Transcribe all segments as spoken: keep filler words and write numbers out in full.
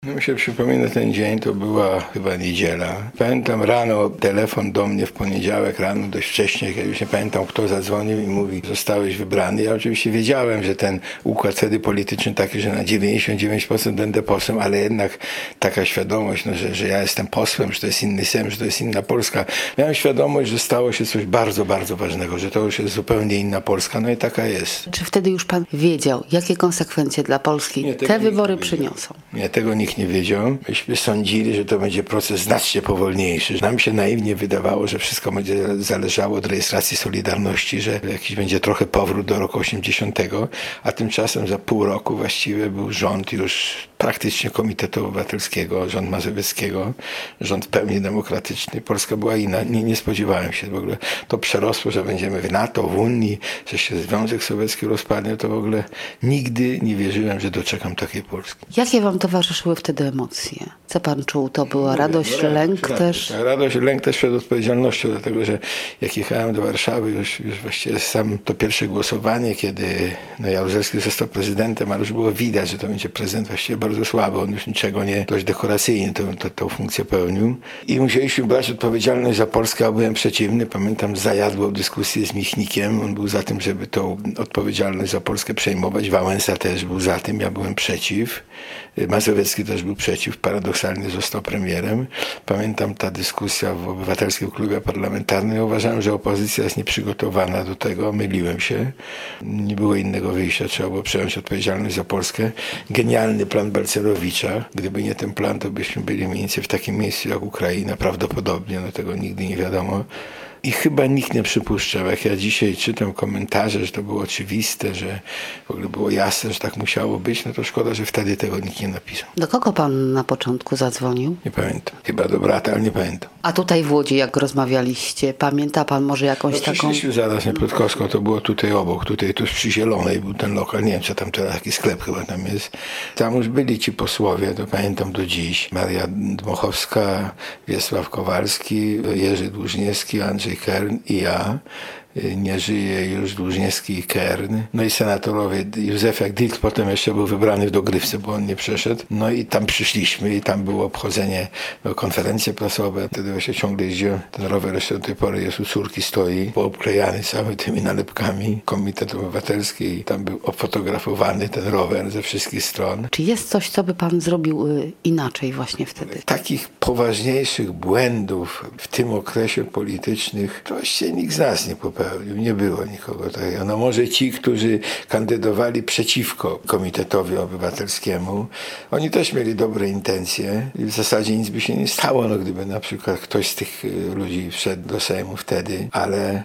No mi się przypomina ten dzień, to była chyba niedziela. Pamiętam rano, telefon do mnie w poniedziałek rano, dość wcześnie, jak już nie pamiętam kto zadzwonił i mówi, zostałeś wybrany. Ja oczywiście wiedziałem, że ten układ wtedy polityczny taki, że na dziewięćdziesiąt dziewięć procent będę posłem, ale jednak taka świadomość, no, że, że ja jestem posłem, że to jest inny Sejm, że to jest inna Polska. Miałem świadomość, że stało się coś bardzo, bardzo ważnego, że to już jest zupełnie inna Polska, no i taka jest. Czy wtedy już pan wiedział, jakie konsekwencje dla Polski Nie, te wybory przyniosą? Nie, tego nikt nie wiedział. Myśmy sądzili, że to będzie proces znacznie powolniejszy. Nam się naiwnie wydawało, że wszystko będzie zależało od rejestracji Solidarności, że jakiś będzie trochę powrót do roku osiemdziesiątego, a tymczasem za pół roku właściwie był rząd już praktycznie Komitetu Obywatelskiego, rząd Mazowieckiego, rząd w pełni demokratyczny. Polska była inna. Nie, nie spodziewałem się w ogóle. To przerosło, że będziemy w NATO, w Unii, że się Związek Sowiecki rozpadnie. To w ogóle nigdy nie wierzyłem, że doczekam takiej Polski. Jakie wam towarzyszyły wtedy emocje? Co pan czuł? To była radość, no, lęk tak, też? Tak, radość, lęk też przed odpowiedzialnością, dlatego że jak jechałem do Warszawy, już, już właściwie sam to pierwsze głosowanie, kiedy no, Jaruzelski został prezydentem, ale już było widać, że to będzie prezydent właściwie bardzo słaby. On już niczego nie, dość dekoracyjnie tą, tą, tą funkcję pełnił. I musieliśmy brać odpowiedzialność za Polskę, a byłem przeciwny. Pamiętam zajadłą dyskusję z Michnikiem. On był za tym, żeby tą odpowiedzialność za Polskę przejmować. Wałęsa też był za tym, ja byłem przeciw. Mazowiecki też był przeciw, paradoksalnie został premierem. Pamiętam ta dyskusja w Obywatelskim Klubie Parlamentarnym. Ja uważałem, że opozycja jest nieprzygotowana do tego, myliłem się. Nie było innego wyjścia, trzeba było przejąć odpowiedzialność za Polskę. Genialny plan Balcerowicza. Gdyby nie ten plan, to byśmy byli mniej więcej w takim miejscu jak Ukraina, prawdopodobnie, no tego nigdy nie wiadomo. I chyba nikt nie przypuszczał, jak ja dzisiaj czytam komentarze, że to było oczywiste, że w ogóle było jasne, że tak musiało być, no to szkoda, że wtedy tego nikt nie napisał. Do kogo pan na początku zadzwonił? Nie pamiętam. Chyba do brata, ale nie pamiętam. A tutaj w Łodzi, jak rozmawialiście, pamięta pan może jakąś no, taką... Przyszliśmy zaraz na Piotrkowską, to było tutaj obok, tutaj tuż przy Zielonej był ten lokal, nie wiem, co tam teraz, taki sklep chyba tam jest. Tam już byli ci posłowie, to pamiętam do dziś. Maria Dmochowska, Wiesław Kowalski, Jerzy Dłużniewski, Andrzej Kern i ja. Nie żyje już Dłużniewski i Kern. No i senatorowie Józefek Dietl potem jeszcze był wybrany w dogrywce, bo on nie przeszedł. No i tam przyszliśmy i tam było obchodzenie, no, konferencje prasowe. Wtedy właśnie ciągle jeździłem. Ten rower jeszcze do tej pory jest u córki, stoi poobklejany cały tymi nalepkami. Komitet Obywatelski. Tam był ofotografowany ten rower ze wszystkich stron. Czy jest coś, co by pan zrobił y, inaczej właśnie wtedy? Takich poważniejszych błędów w tym okresie politycznych to właściwie nikt z nas nie popełnił. Nie było nikogo takiego. No może ci, którzy kandydowali przeciwko Komitetowi Obywatelskiemu, oni też mieli dobre intencje i w zasadzie nic by się nie stało, no gdyby na przykład ktoś z tych ludzi wszedł do Sejmu wtedy, ale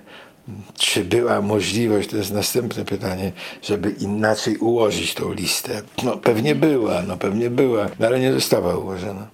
czy była możliwość, to jest następne pytanie, żeby inaczej ułożyć tą listę? No pewnie była, no pewnie była, no, ale nie została ułożona.